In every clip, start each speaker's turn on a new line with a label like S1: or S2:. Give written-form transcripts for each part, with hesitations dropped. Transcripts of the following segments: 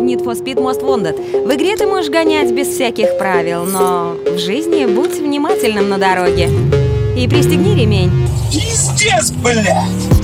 S1: в Need for Speed Most Wanted. В игре ты можешь гонять без всяких правил, но в жизни будь внимательным на дороге. И пристегни ремень.
S2: Пиздец, блядь!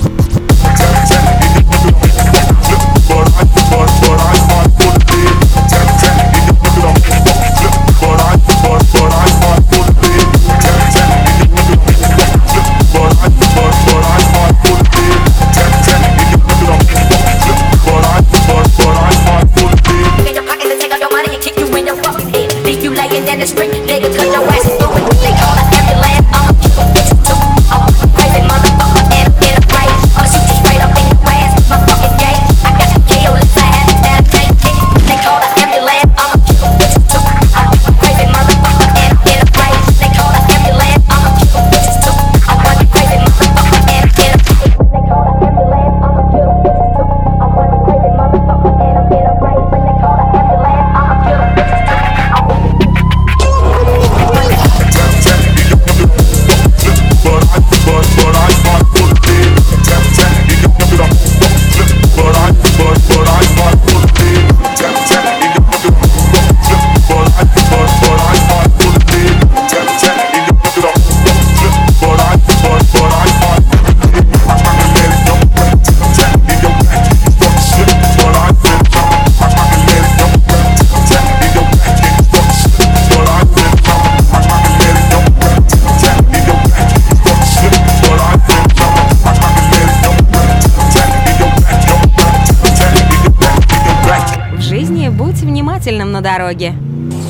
S1: Будь внимательным на дороге.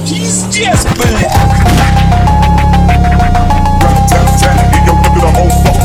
S2: Пиздец, блядь!